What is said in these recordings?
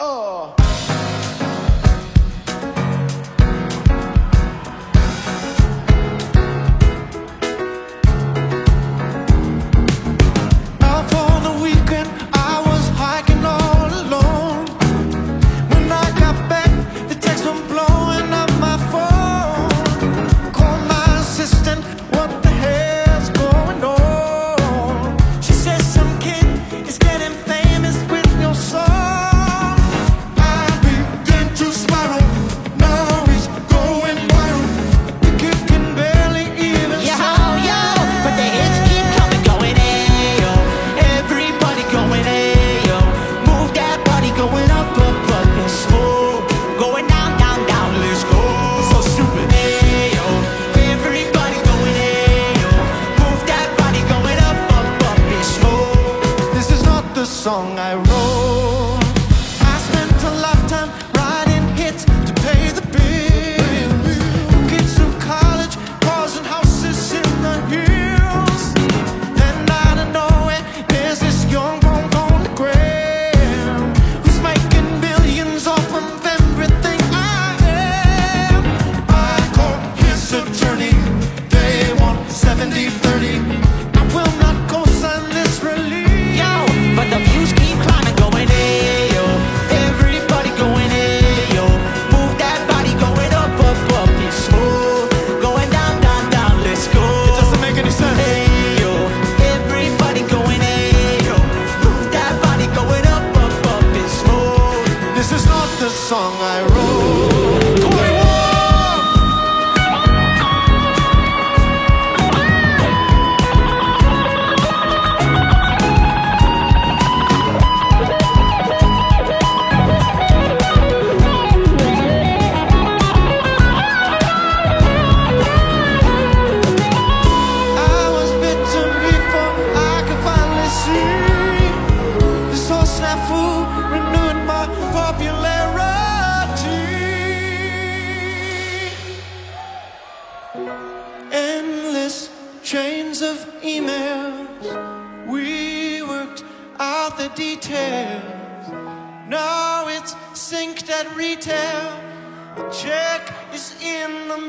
Oh. Out on the weekend, I was hiking all alone. When I got back, the texts were blowing up my phone. Called my assistant, what the hell's going on? She says some kid is getting famous with your song. I began to spiral, now he's going viral. The kid can barely even Yo, but the hits keep coming, going ayo. Everybody going ayo. Move that body, going up, up, up and slow. Going down, down, down, let's go. so stupid. Ayo, everybody going ayo. Move that body, going up, up, up and slow. This is not the song I wrote. I spent a lifetime writing hits to pay the bills. Took kids through college, cars and houses in the hills. Then out of nowhere, there's this young one on the gram who's making millions off of everything I am. I called his attorney, they want 70-30. I will not co-sign this release. Yo, but the views keep climbing, going ayo. Everybody going ayo. Move that body, going up, up, up and slow. Going down, down, down, let's go. It doesn't make any sense. Ayo, everybody going ayo. Move that body, going up, up, up and slow. This is not the song I wrote. 21! I was bitten before I could finally see. This whole snafu renewed my popularity. Endless chains of emails. We worked out the details. Now it's synced at retail. The check is in the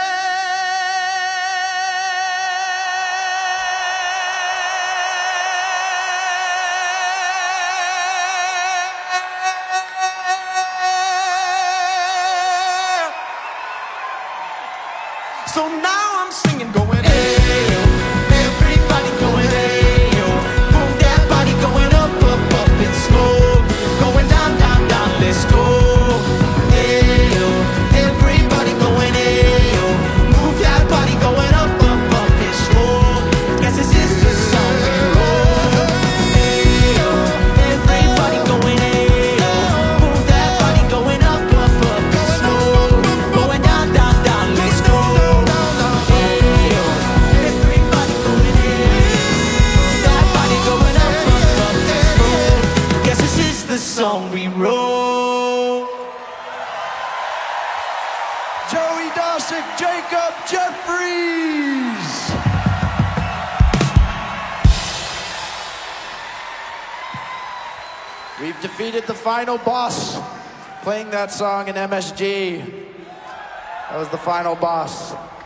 mail. So now I'm singing, going ayo. Everybody going ayo. Move that body, going up, up, up and slow. Going down, down, down, let's go. Ayo, everybody going ayo. Move that body, going up, up, up and slow. Guess this is the song we wrote. Ayo, everybody going ayo. Move that body, going up, up, up and slow. Going down, down, down, let's go. Ayo, everybody going ayo. Move that body, going up, up, up and slow. Guess this is the song we wrote. Joey Dosick, Jacob Jeffries. We've defeated the final boss. Playing that song in MSG. That was the final boss.